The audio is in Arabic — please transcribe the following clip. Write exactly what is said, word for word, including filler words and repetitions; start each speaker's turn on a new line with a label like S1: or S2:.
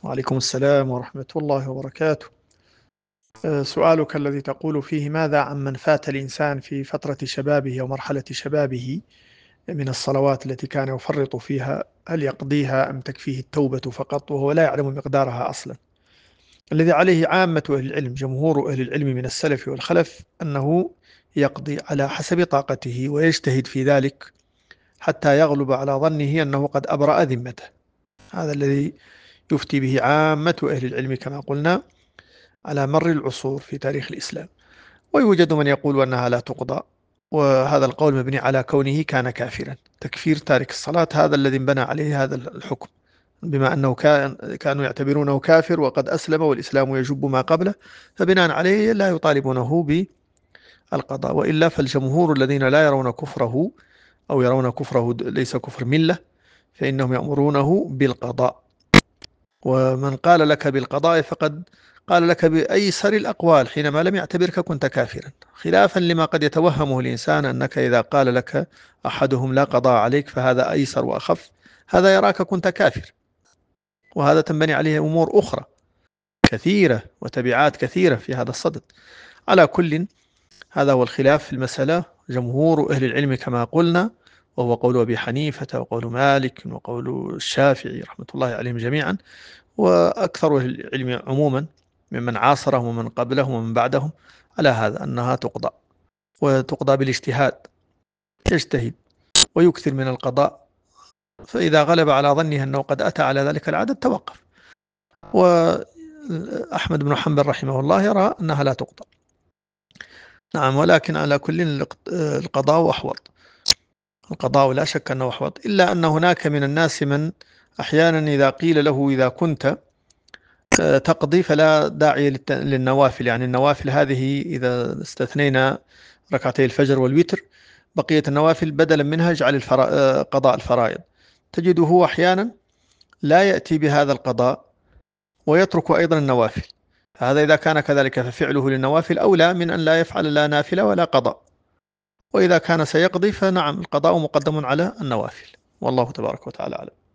S1: وعليكم السلام ورحمة الله وبركاته. آه، سؤالك الذي تقول فيه: ماذا عمن فات الإنسان في فترة شبابه أو مرحلة شبابه من الصلوات التي كان يفرط فيها، هل يقضيها أم تكفيه التوبة فقط وهو لا يعلم مقدارها أصلا؟ الذي عليه عامة أهل العلم، جمهور أهل العلم من السلف والخلف، أنه يقضي على حسب طاقته ويجتهد في ذلك حتى يغلب على ظنه أنه قد أبرأ ذمته. هذا الذي يفتي به عامة أهل العلم كما قلنا على مر العصور في تاريخ الإسلام. ويوجد من يقول أنها لا تقضى، وهذا القول مبني على كونه كان كافرا. تكفير تارك الصلاة هذا الذي انبنى عليه هذا الحكم، بما أنه كان كانوا يعتبرونه كافر وقد أسلم والإسلام يجب ما قبله، فبناء عليه لا يطالبونه بالقضاء. وإلا فالجمهور الذين لا يرون كفره أو يرون كفره ليس كفر ملة، فإنهم يأمرونه بالقضاء. ومن قال لك بالقضاء فقد قال لك بأيسر الأقوال حينما لم يعتبرك كنت كافرا، خلافا لما قد يتوهمه الإنسان أنك إذا قال لك أحدهم لا قضاء عليك فهذا أيسر وأخف، هذا يراك كنت كافر، وهذا تنبني عليه أمور أخرى كثيرة وتبعات كثيرة في هذا الصدد. على كل، هذا هو الخلاف في المسألة. جمهور أهل العلم كما قلنا، وهو قول أبي حنيفة وقول مالك وقول الشافعي رحمة الله عليهم جميعا، وأكثر أهل العلم عموما ممن عاصرهم ومن قبلهم ومن بعدهم، على هذا أنها تقضى، وتقضى بالاجتهاد. يجتهد ويكثر من القضاء، فإذا غلب على ظنه أنه قد أتى على ذلك العدد توقف. وأحمد بن حنبل رحمه الله يرى أنها لا تقضى. نعم، ولكن على كل القضاء أحوط، القضاء لا شك أنه أحوط، إلا أن هناك من الناس من أحيانا إذا قيل له إذا كنت تقضي فلا داعي للنوافل، يعني النوافل هذه إذا استثنينا ركعتي الفجر والوتر، بقية النوافل بدلا منها اجعل الفرا... قضاء الفرائض. تجده أحيانا لا يأتي بهذا القضاء ويترك أيضا النوافل. هذا إذا كان كذلك ففعله للنوافل أولى من أن لا يفعل لا نافلة ولا قضاء. وإذا كان سيقضي فنعم، القضاء مقدم على النوافل، والله تبارك وتعالى أعلم.